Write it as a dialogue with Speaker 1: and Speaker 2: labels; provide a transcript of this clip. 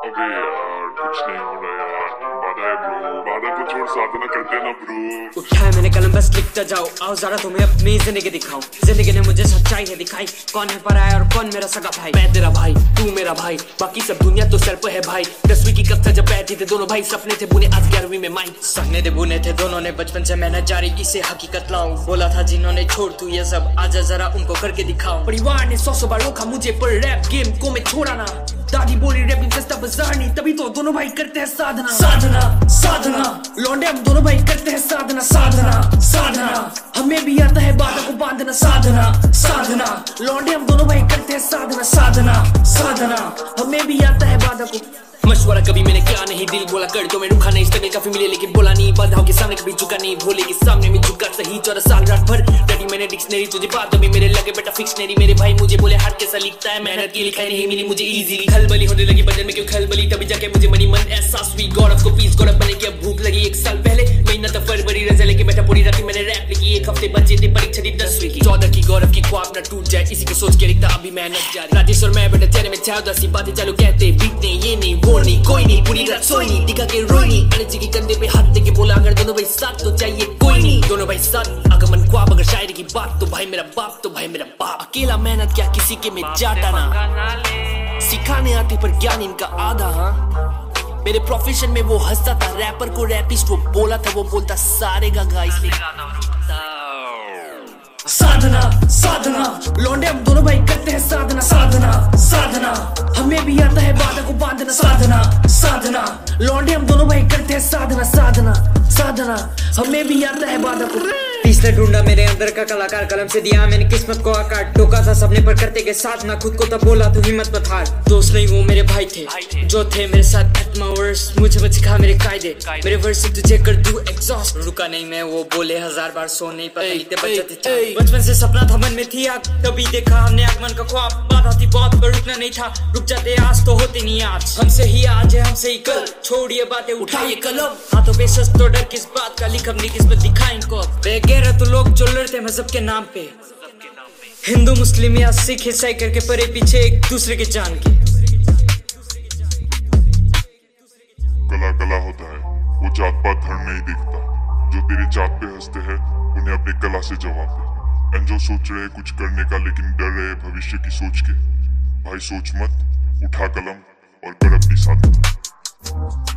Speaker 1: अबे यार कुछ नहीं हो रहा यार, बाधा है ब्रो, बाधा को छोड़ साधना करते ना ब्रो।
Speaker 2: उठाया मैंने कलम बस लिखता जाओ, आओ जरा तुम्हें अपनी जिंदगी दिखाऊं। जिंदगी ने मुझे सच्चाई है दिखाई, कौन है पराया और कौन मेरा सगा भाई। मैं तेरा भाई तू मेरा भाई, बाकी सब दुनिया तो सर पे है भाई। 10वीं की कक्षा जब बैठे थे दोनों भाई, सपने थे बुने आज 11वीं में माई। सपने थे बुने थे दोनों ने बचपन से मेहनत जारी, इसे हकीकत लाऊं। बोला था जिन्होंने छोड़ तू ये सब, आजा जरा उनको करके दिखाऊं। परिवार ने 100 बार रोका मुझे पर रैप गेम को मैं छोड़ा ना। दादी बोली रैपिंग सस्ता बाजार नहीं, तभी तो दोनों भाई करते हैं साधना। साधना साधना लौंडे हम दोनों भाई करते हैं साधना। साधना साधना हमें भी आता है बाधा को बांधना। साधना साधना लौंडे हम दोनों भाई करते हैं साधना। साधना साधना हमें भी आता है बाधा को। मशवरा कभी मैंने क्या नहीं, दिल बोला कर तो मैं रुका नहीं। स्ट्रगल काफी मिले लेकिन बोला नहीं, बाधाओं के सामने कभी झुका नहीं। भोले के सामने में झुका सही 14 साल रात भर डटी मैंने डिक्शनरी। तुझे बात अभी मेरे लगे बेटा फिक्शनरी। मेरे भाई मुझे बोले हार्ड कैसा लिखता है, मेहनत की लिखाई नहीं मिली मुझे इजीली। खलबली होने लगी बदन में क्यों खलबली, तभी जाके मुझे मनी मन एहसास हुई। गौरव को पीस गौरव बने की अब भूख लगी। 1 साल पहले महीना था फरवरी, रजा लेके बैठा पूरी रात मैंने रैप लिखी। 1 हफ्ते बचे थे परीक्षा दी 10वीं की। 14 की गौरव की ख्वाब न टूट जाए, इसी को सोच के लिखता अभी मेहनत जारी। राजेश और मैं बेटा चेहरे में 14 बातें चालू कहते बीतने ये नहीं वो नहीं कोई नहीं। पूरी रात सोई नहीं, दिखा के रोई नहीं। अरे जी के कंधे पे हाथ देके बोला अगर दोनों भाई साथ तो चाहिए कोई नहीं। दोनों भाई साथ आगमन ख्वाब अगर शायरी की बात तो भाई मेरा बाप तो भाई मेरा बाप। अकेला मेहनत क्या किसी के में जाटा ना, सिखाने आते पर ज्ञान इनका आधा। हाँ मेरे प्रोफेशन में वो हंसता था, रैपर को रैपिस्ट वो बोला था, वो बोलता सारे गा इसलिए। साधना साधना लौंडे हम दोनों भाई करते हैं साधना। साधना साधना हमें भी आता है बाधा को बांधना। साधना साधना लौंडे हम दोनों भाई करते हैं साधना। साधना साधना हमें भी आता है बाधा को। इसने ढूंढा मेरे अंदर का कलाकार, कलम से दिया मैंने किस्मत को आकार। टोका था सपने पर करते के साधना, खुद को तब बोला तू हिम्मत मत हार। दोस्त नहीं वो मेरे भाई थे जो थे मेरे साथ आत्मा वर्स। मुझे मत सिखा मेरे कायदे, मेरे वर्स से तुझे कर दूं एग्जॉस्ट। रुका नहीं मैं वो बोले 1000 बार सो नहीं पता इतने बचते। बचपन से सपना था मन में थी आग, तभी देखा हमने आगमन का ख्वाब। बाधा थी बहुत पर रुकना नहीं था, रुक जाते आज तो होते नहीं आज। हमसे ही आज है हमसे ही कल, छोड़िए बातें उठाइए कलम। हाथों पे सस्त तो डर किस बात का, लिख अपनी किस्मत दिखाएं को। बेगैरत तो लोग जो लड़ते मजहब के नाम पे, हिंदू मुस्लिम या सिख ईसाई करके परे पीछे एक दूसरे के जान के।
Speaker 1: कला कला होता है, वो जात पात धर्म नहीं देखता। जो तेरी जात पे हंसते हैं उन्हें अपनी कला से जवाब दे। एंड जो सोच रहे कुछ करने का लेकिन डर रहे भविष्य की सोच के, भाई सोच मत, उठा कलम और कर अपनी साधना।